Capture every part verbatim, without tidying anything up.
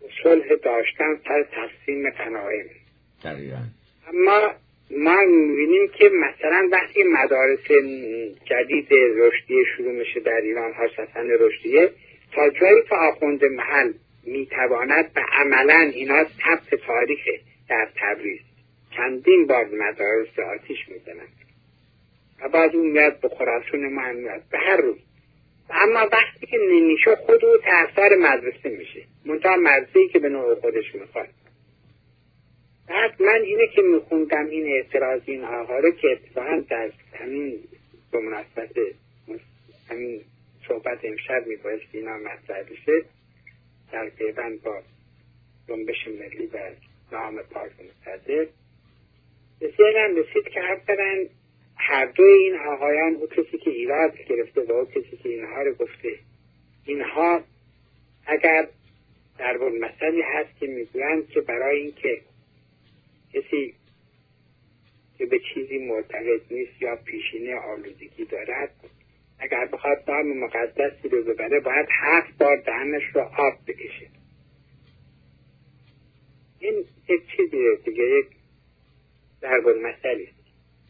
صلح داشتن سر تقسیم غنایم. دقیقاً. اما ما می‌بینیم که مثلا وقتی مدارس جدید رشدیه شروع میشه در ایران، حاج حسن رشدیه، تا جایی که آخوند محل میتواند به عملا اینا ثبت تاریخ در تبریز چندین بار مدارس آتیش میزنند و بعد اون میاد به خراسان ما هم میاد به هر روز. اما وقتی که نمیشه خود او طرفدار مدرسه میشه، منتها مدرسه‌ای که به نوع خودش میخواد. بعد من اینه که میخوندم این اعتراض این آقا رو که اتفاقا در همین به مناسبت همین صحبت امشب میبایست اینا مطرح بشه در پیوند با جنبش ملی و نام پاک مصدق، به ذهنم رسید که اولا هر دوی این آقایان، او کسی که ایراد گرفته و او کسی که اینها رو گفته، اینها اگر در اون مسئله هست که میگویند که برای اینکه کسی که به چیزی معتقد نیست یا پیشینه آلودگی دارد، اگر بخواد نام مقدسی رو ببره باید هفت بار دهنش رو آب بکشه. این یک چیزی دیگه، یک در اون مسئله است.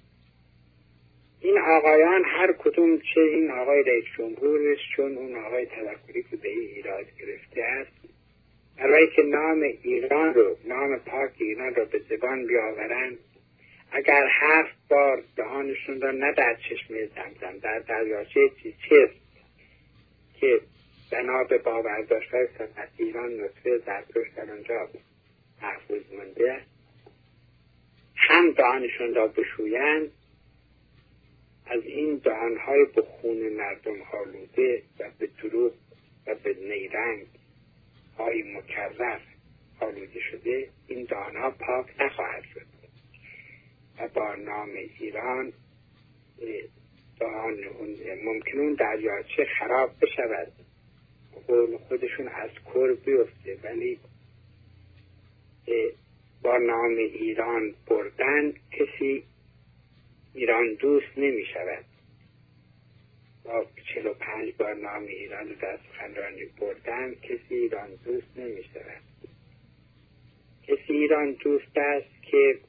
این آقایان هر کدوم، چه این آقای رئیس جمهورش چون اون آقای توکلی که به این ایراد گرفته است، برای که نام ایران رو، نام پاک ایران رو به زبان بیاورند، اگر هفت بار دهانشون را نه در چشمه زمزم، در دریاچه چیچست که بنا به باورداشت‌های سنت ایران نطفه زرتشت در آنجا محفوظ مانده، هم دهانشون را بشویند، از این دهانهای به خون مردم آلوده و به دروغ و به نیرنگ های مکرر آلوده شده، این دهانها پاک نخواهد شد و با نام ایران دهان ممکن اون دریاچه خراب بشود، قول خودشون از کور بیفته، ولی با نام ایران بردن کسی ایران دوست نمی شود. با چهل و پنج بار نام ایران در سخنرانی بردن کسی ایران دوست نمی شود. کسی ایران دوست است که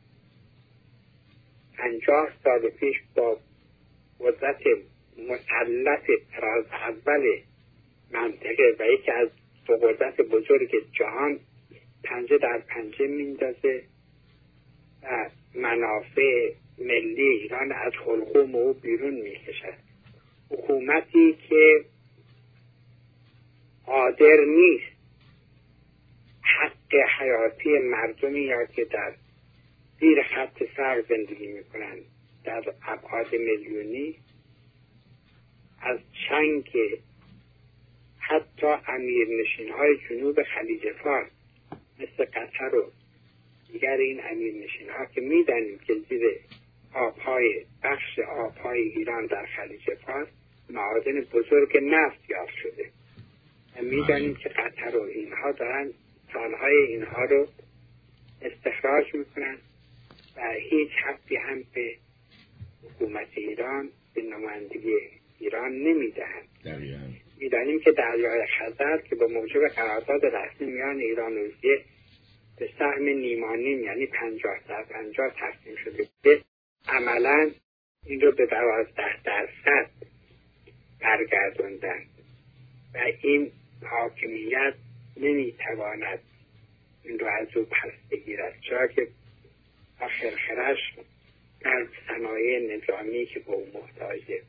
پنجاه سال پیش با قدرت مسلط تراز اول منطقه و یکی از دو قدرت بزرگ جهان پنجه در پنجه میندازه و منافع ملی ایران از حلقوم او بیرون میکشد. حکومتی که قادر نیست حق حیاتی مردمی یا که در زیر خط فقر زندگی میکنند در ابعاد میلیونی از چنگ حتی امیرنشین های جنوب خلیج فارس مثل قطر و دیگر این امیرنشین ها که میدانیم که زیر آبهای بخش آبهای ایران در خلیج فارس معادن بزرگ نفت یافت شده و میدانیم که قطر و اینها دارن سالهای اینها رو استخراج میکنن و هیچ حقی هم به حکومت ایران به نمایندگی ایران نمیدهند. میدانیم که دریای خزر که به موجب قرارداد رسمی میان ایران و روسیه به سهم نیمانیم یعنی پنجاه در پنجاه تقسیم شده که عملا این رو به دوازده درصد برگردوندن و این حاکمیت نمیتواند این رو از او پس بگیرد، چرا که آخرخرش در صنایع نظامی که به او محتاجه.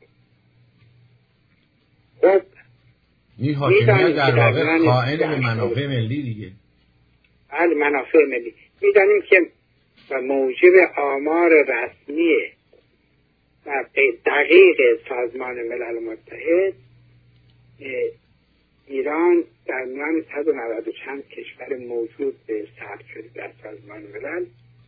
خب این حاکمیت در واقع خائن به منافع ملی دیگه. بله، منافع ملی. میدانیم که و موجب آمار رسمی و دقیق سازمان ملل متحد ایران در میان صد و نود و چند کشور موجود به ثبت شده در سازمان ملل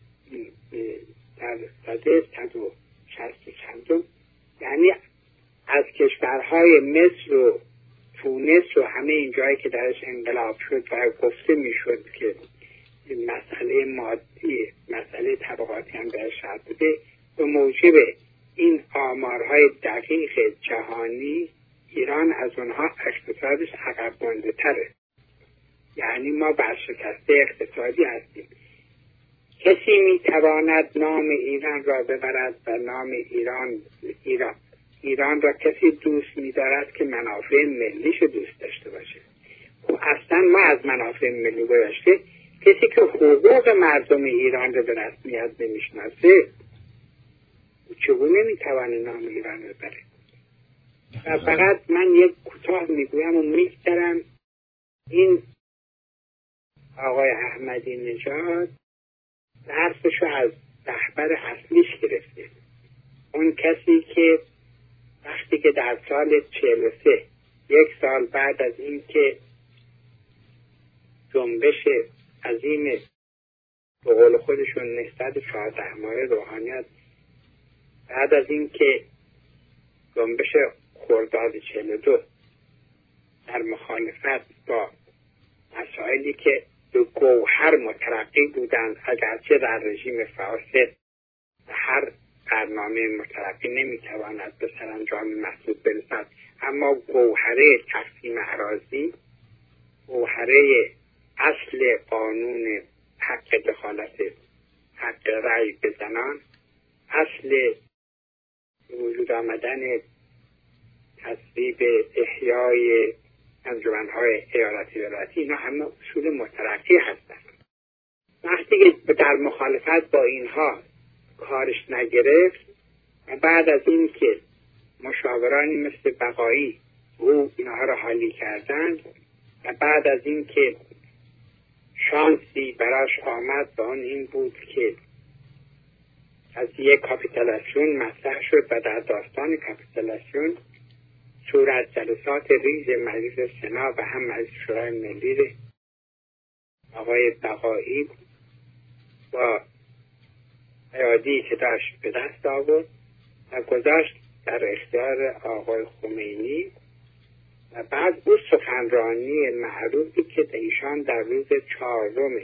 در صده صد و شصت و چندم، یعنی از کشورهای مصر و تونس و همه این جایی که درش انقلاب شد و گفته میشد که مسئله مادی، مسئله طبقاتی هم درش شد بوده، به موجب این آمارهای دقیق جهانی ایران از اونها اقتصادش عقب مانده تره یعنی ما برشکسته اقتصادی هستیم. کسی میتواند نام ایران را ببرد و نام ایران ایران ایران را کسی دوست می‌دارد که منافع ملیش دوست داشته باشه. خب اصلا ما از منافع ملی گذشته کسی که حقوق مردم ایران را به رسمیت نمیشناسه چگونه میتونه نام ایران را ببره؟ و فقط من یک کوتاه میگویم و میگذرم. این آقای احمدی نژاد درسشو از رهبر اصلیش گرفته. اون کسی که وقتی که در سال چهل و سه یک سال بعد از این که جنبش عظیم به قول خودشون نهضت چهارده ماه روحانیت، بعد از این که جنبش خرداد چهل و دو در مخالفت با مسائلی که به گوهر مترقی بودند، اگرچه در رژیم فاسد هر برنامه مترقی نمیتواند به سرانجام محسوب برسد، اما گوهره تقسیم اراضی، گوهره اصل قانون حق دخالت، حق رأی به زنان، اصل وجود آمدن تصویب احیای انجمن‌های ایالتی ولایتی، اینا همه اصول مترقی هستند. وقتی که در مخالفت با اینها کارش نگرفت و بعد از این که مشاورانی مثل بقایی او اینها را حالی کردند و بعد از این که شانسی براش آمد و آن این بود که از یک کاپیتولاسیون مطرح شد و در داستان کاپیتولاسیون صورت جلسات ریز مجلس سنا و هم مجلس شورای ملی آقای بقایی با ایادی که داشت به دست آورد و گذاشت در اختیار آقای خمینی و بعد او سخنرانی معروفی که ایشان در روز چهارم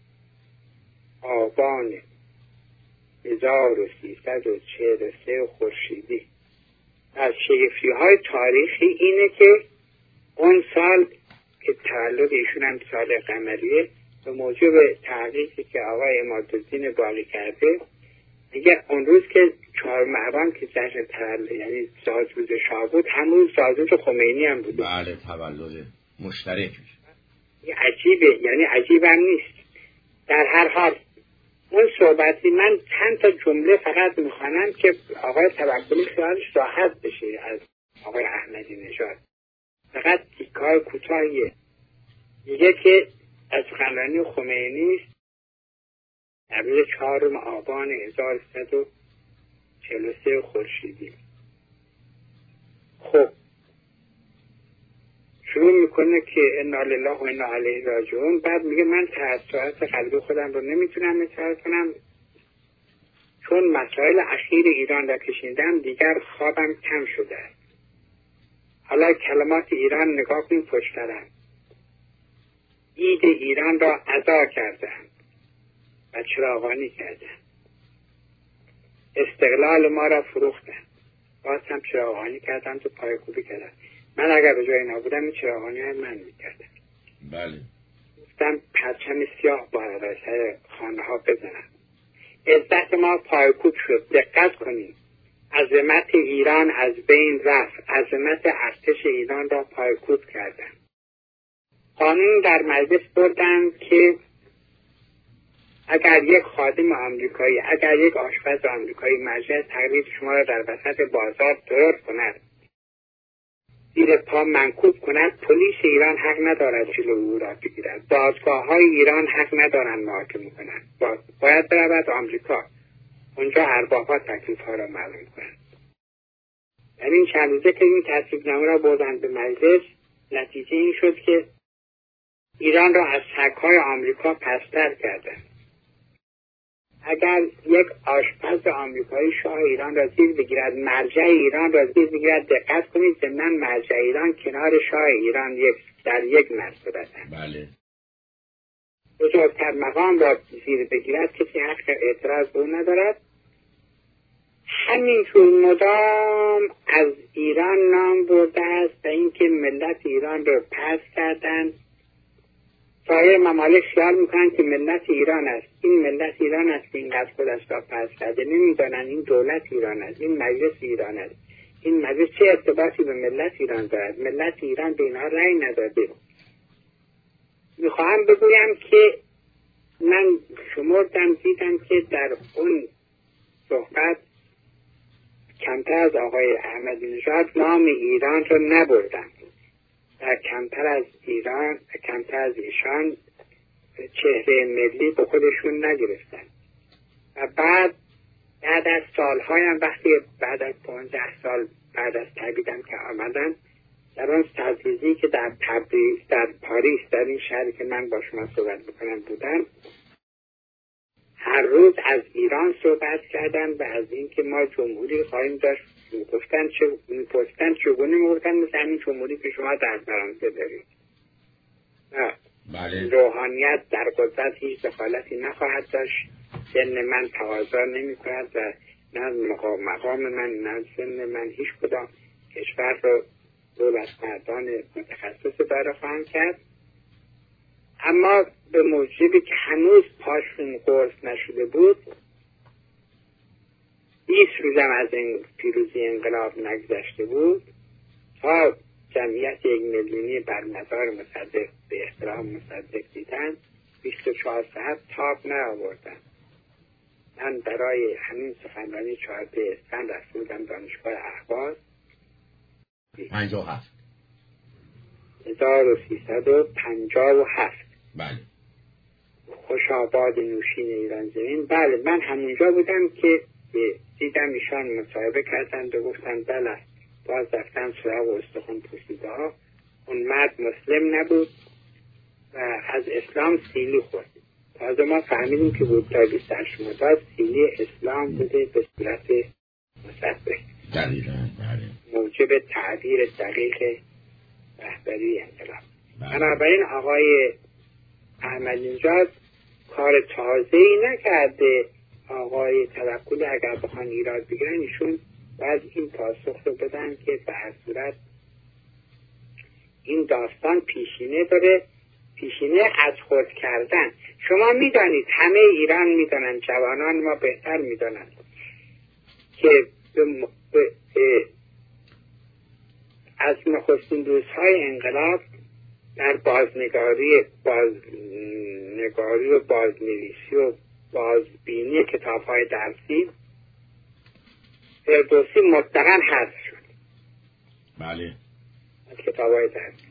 آبان هزار و سیصد و چهل و سه خورشیدی از شگفتی های تاریخی اینه که اون سال که تولد ایشون هم سال قمریه به موجب تحقیقی که آقای عمادالدین باقی کرده میگه اون روز که چهار محرم که جشن تولد یعنی سازروز شاه بود، همون سازروز خمینی هم بود. بله تولد مشترک میشه. عجیبه، یعنی عجیب هم نیست. در هر حال اون صحبتی من چند تا جمله فقط میخوانم که آقای توکلی خیالش راحت بشه از آقای احمدی نژاد. فقط تیکه‌های کوتاهیه. میگه که از سخنرانی خمینی است در روز چهارم آبان هزار و سیصد و چهل و سه خورشیدی. خب شروع میکنه که انا لله و انا الیه راجعون. بعد میگه من تأثیرات قلبی خودم رو نمیتونم اظهار کنم چون مسائل اخیر ایران را کشیدم، دیگر خوابم کم شده است. حالا کلمات ایران نگاه کنید پشترم. عید ایران را ادا کردند و چراغانی کردند. استقلال ما را فروختند. باز هم چراغانی کردند و پایکوبی کردند. من اگر به جای نبودم این چراغانی های من میکردم. بله. گفتم پرچم سیاه باید سر خانه ها بزنم. عزت ما پایکوب شد. دقت کنید. عظمت ایران از بین رفت. عظمت ارتش ایران را پایکوب کردند. قانون در مجلس بردند که اگر یک خادم آمریکایی، اگر یک آشپز آمریکایی مجلس تقریب شما را در وسط بازار ترور کند، زیر پا منکوب کند، پلیس ایران حق ندارد جلوی او را بگیرد. دادگاه های ایران حق ندارند محاکمه کنند. باید برود آمریکا. اونجا ارباب ها تکلیف ها را معلوم کنند. در این چند روزه که این تصویبنامه را بردند به مجلس، نتیجه این شد که ایران را از سگ‌های آمریکا پستر کردند. اگر یک آشپز آمریکایی شاه ایران را زیر بگیرد، مرجع ایران را زیر بگیرد، دقت کنید ضمن مرجع ایران کنار شاه ایران یک در یک مرتبه. بله. بزرگتر مقام را زیر بگیرد کسی حق اعتراض به او ندارد. همینطور مدام از ایران نام برده است و اینکه ملت ایران را پس کردند سایر ممالک خیال میکنن که ملت ایران است، این ملت ایران است که اینقدر خودش را پس کرده، نمیدانن این دولت ایران است، این مجلس ایران است، این مجلس چه ارتباطی به ملت ایران دارد، ملت ایران به اینها رأی نداده. میخواهم بگویم که من شمردم دیدم که در اون صحبت کمتر از آقای احمدی نژاد نام ایران رو نبردن و کمتر از ایران کمتر از ایشان چهره ملی به خودشون نگرفتن. و بعد بعد از سالهایم وقتی بعد از پانزده سال بعد از تبعیدم که آمدن در اون تدریجی که در تبریز در پاریس در این شهری که من با شما صحبت میکنم بودم، هر روز از ایران صحبت کردن و از اینکه ما جمهوری خواهیم داشت. میگفتن چه میپرسیدن چگونه، میگفتن مثل همین جمهوری که شما در فرانسه دارید. بله. روحانیت در قدرت هیچ دخالتی نخواهد داشت، سن من تقاضا نمی کند و نه مقام من نه سن من هیچ کدام کشور رو دولت مردان متخصص داره خواهند کرد. اما به موجبی که هنوز پاشون قرص نشده بود، بیست روزم از این پیروزی انقلاب نگذشته بود تا جمعیت یک میلیونی بر مزار مصدق به احترام مصدق دیدن، بیست و چهار ساعت تاب نآوردن. من برای همین سخنرانی چهارده اسفند رفته بودم دانشگاه اهواز پنجاه و هفت هزار و سیصد و پنجاه و هفت. بله. خوش آباد نوشین ایران زمین. بله، من همونجا بودم که دیدم ایشان مصاحبه کردند و گفتن بله باز رفتن سراغ استخوان پوسیده ها. اون مرد مسلم نبود و از اسلام سیلی خورد. تازه ما فهمیدیم که بود تا بیست و هشت مرداد سیلی اسلام بوده به صورت مصدق. دقیقاً. بله. موجب تعبیر دقیق رهبری انقلاب. بنابراین آقای احمدی نژاد کار تازه‌ای نکرده. آقای توکلی اگر بخوان ایراد بگیرن ایشون باید این پاسخ رو بدن که به هر صورت این داستان پیشینه داره، پیشینه از خود کردن. شما میدانید، همه ایران میدانند، جوانان ما بهتر میدانند که به م... به... از نخستین روزهای انقلاب در بازنگاری بازنگاری و بازنویسی و بازبینی کتاب‌های درسی فردوسی مطلقاً حذف شد. بله. از کتاب‌های درسی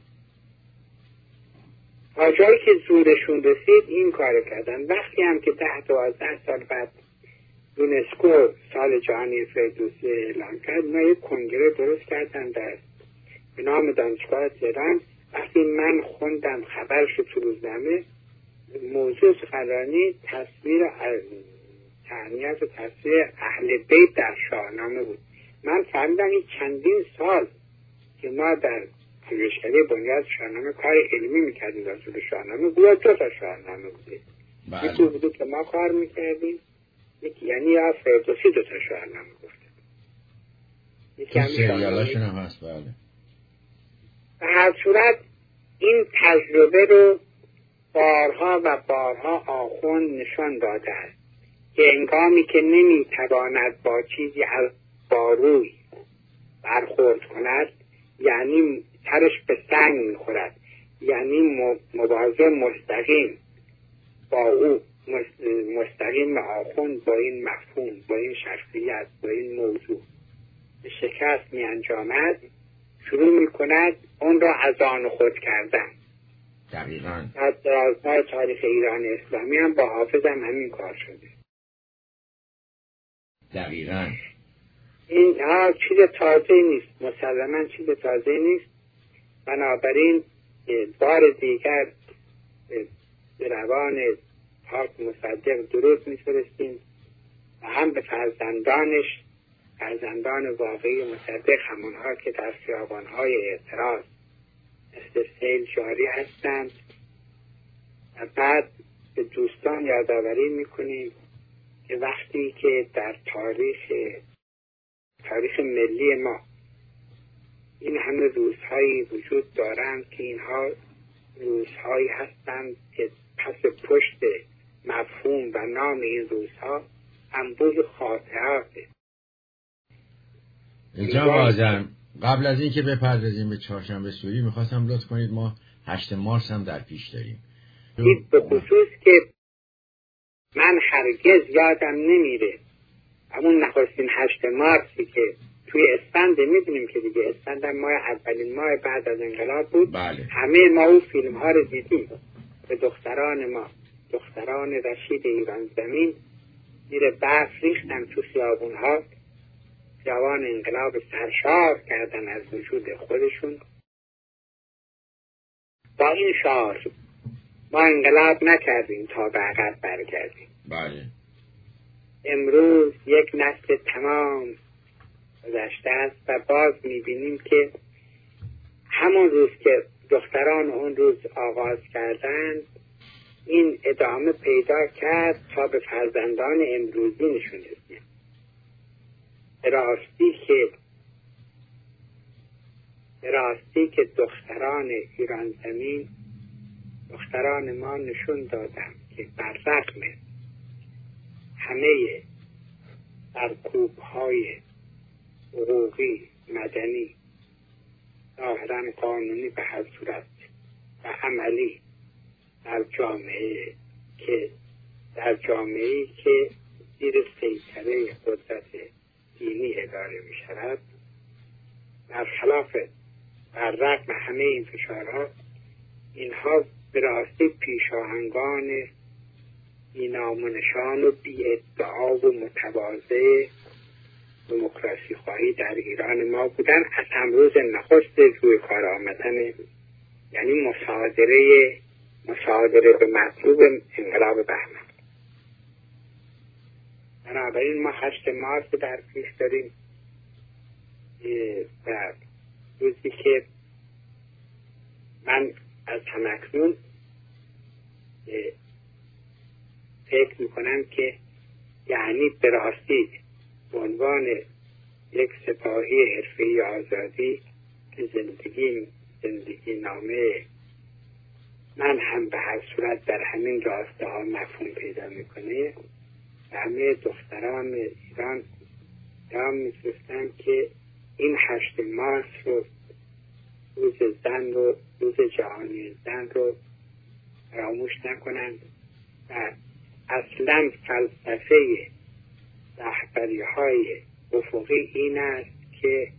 تا جایی که زورشون رسید این کار کردن. وقتی هم که ده دوازده سال بعد یونسکو سال جهانی فردوسی اعلام کرد، ما یک کنگره درست کردن در به نام دانشگاه تهران. وقتی من خوندم خبرش تو روزنامه، موضوع سخنرانی تصویر تهنیت و تصویر اهل بیت در شاهنامه بود. من فهمیدم این چندین سال که ما در پژوهشکده بنیاد شاهنامه کار علمی میکردیم در طول شاهنامه، گویا دو تا شاهنامه بوده. یکی بوده که ما کار میکردیم، یکی یعنی یا فردوسی دو تا شاهنامه گفته، یکی هم سریالاشون هم هست. بله. به هر صورت این تجربه رو بارها و بارها آخوند نشان داده است که انگامی که نمیتواند با چیزی از باروی برخورد کند، یعنی سرش به سنگ میخورد، یعنی مبارزه مستقیم با او، مستقیم آخوند با این مفهوم، با این شخصیت، با این موضوع به شکست می انجامد، شروع می کند اون را از آن خود کردن. دقیقاً. از درازهای تاریخ ایران اسلامی هم با حافظ هم همین کار شده. دقیقاً. این ها چیز تازه نیست، مسلماً چیز تازه نیست. بنابراین بار دیگر به روان پاک مصدق درود می‌فرستیم و هم به فرزندانش، فرزندان واقعی مصدق، همونها که در خیابان‌های اعتراض مثل سیل جاری هستند، و بعد به دوستان یادآوری میکنیم که وقتی که در تاریخ تاریخ ملی ما این همه روزهایی وجود دارند که اینها روزهایی هستند که پس پشت مفهوم و نام این روزها انبوه خاطراته. جناب آذر، قبل از اینکه بپردازیم به چهارشنبه سوری میخواستم لطف کنید ما هشت مارس هم در پیش داریم. این به خصوص که من هرگز یادم نمیره همون نخستین هشت مارسی که توی اسفند میدونیم که دیگه اسفند هم ماه اولین ماه بعد از انقلاب بود. بله. همه ما اون فیلم ها رو دیدیم. به دختران ما، دختران رشید ایران زمین زیر برف ریختن تو خیابون ها، جوان انقلاب سرشار کردن از وجود خودشون. با این شعار ما انقلاب نکردیم تا به عقب برگردیم. بله. امروز یک نسل تمام گذشته است و باز میبینیم که همون روز که دختران اون روز آغاز کردند این ادامه پیدا کرد تا به فرزندان امروزی نشون دهیم. به راستی که به راستی که دختران ایران زمین، دختران ما نشون دادند که بر رغم همه سرکوب‌های حقوقی، مدنی، ظاهراً قانونی به هر صورت و عملی در جامعه که در جامعه‌ای که زیر سیطره قدرت دینی اداره می شود، برخلاف بر رغم همه این فشارها اینها به راستی پیشاهنگان بی‌نام و نشان و بی ادعا و متواضع دموکراسی خواهی در ایران ما بودن. از امروز نخست روی کار آمدن یعنی مصادره مصادره به مطلوب انقلاب بهمن. بنابراین ما هشت مارس در پیش داریم و روزی که من از همکنون فکر میکنم که یعنی به راستی به عنوان یک سپاهی حرفه‌ای آزادی که زندگی زندگی نامه من هم به هر صورت در همین راسته ها مفهوم پیدا میکنه و همه دختران ایران یاد میفرستم که این هشت مارس رو روز زن رو روز جهانی زن رو فراموش نکنند و اصلا فلسفه رهبری های افقی این است که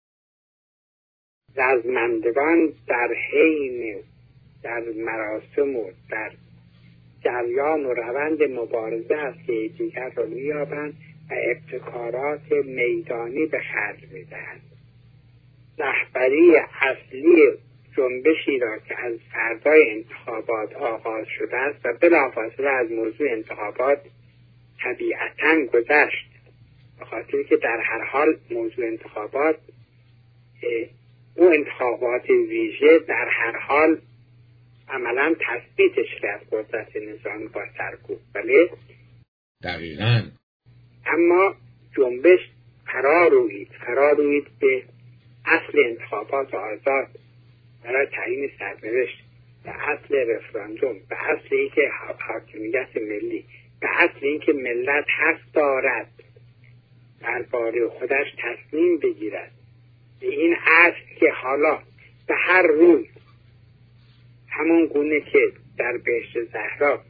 رزمندگان در حین در مراسم و در جریان و روند مبارزه است که دیگر را می‌یابند و ابتکارات میدانی به خرج می‌دهند. رهبری اصلی جنبشی را که از فردای انتخابات آغاز شده است و بلافاصله از موضوع انتخابات طبیعتاً گذشت، به خاطر که در هر حال موضوع انتخابات او انتخابات ویژه در هر حال عملاً تثبیتش کرد قدرت نظامی با سرکوب. بله دقیقاً. اما جنبش فرا روید فرا روید به اصل انتخابات آزاد برای تعیین سرنوشت، به اصل رفراندوم، به اصل اینکه حاکمیت ملی، به اصل اینکه ملت حق دارد درباره خودش تصمیم بگیرد، به این اصل که حالا به هر روی همون گونه که در بهشت زهرا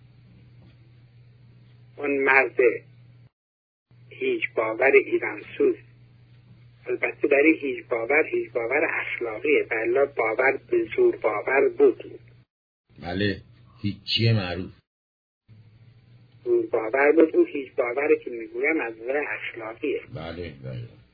اون مرد هیچ باور ایران سوز، البته در این هیچ باور هیچ باور اخلاقیه، بلا باور به زور باور بود. بله هیچیه معروف زور باور بود. اون هیچ باوری که میگویم از نظر اخلاقیه. بله بله